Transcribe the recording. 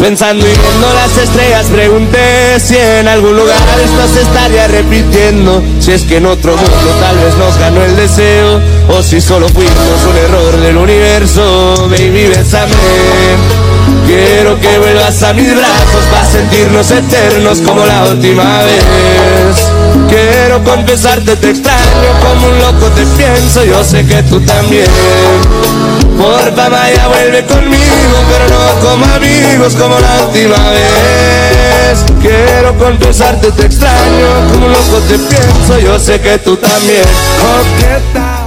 Pensando y viendo las estrellas pregunté si en algún lugar esto se estaría repitiendo. Si es que en otro mundo tal vez nos ganó el deseo, o si solo fuimos un error del universo. Baby, bésame, quiero que vuelvas a mis brazos para sentirnos eternos como la última vez. Quiero confesarte, te extraño, como un loco te pienso, yo sé que tú también. Porfa, Maya, vuelve conmigo, pero no como amigos como la última vez. Quiero confesarte, te extraño, como un loco te pienso, yo sé que tú también. Oh, ¿qué tal?